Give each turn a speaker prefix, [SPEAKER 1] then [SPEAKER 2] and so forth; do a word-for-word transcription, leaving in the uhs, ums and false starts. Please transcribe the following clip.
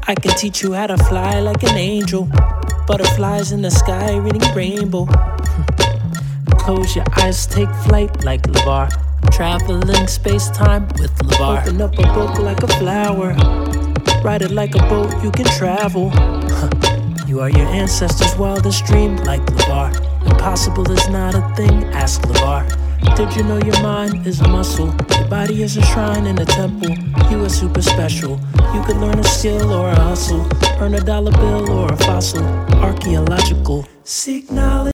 [SPEAKER 1] I can teach you how to fly like an angel. Butterflies in the sky reading rainbow. Close your eyes, take flight like LeVar. Traveling space-time with LeVar. Open up a book like a flower. Ride it like a boat, you can travel. You are your ancestors' wildest dream like LeVar. Impossible is not a thing, ask LeVar. Did you know your mind is a muscle? Your body is a shrine in a temple. You are super special. You could learn a skill or a hustle. Earn a dollar bill or a fossil. Archaeological. Seek knowledge.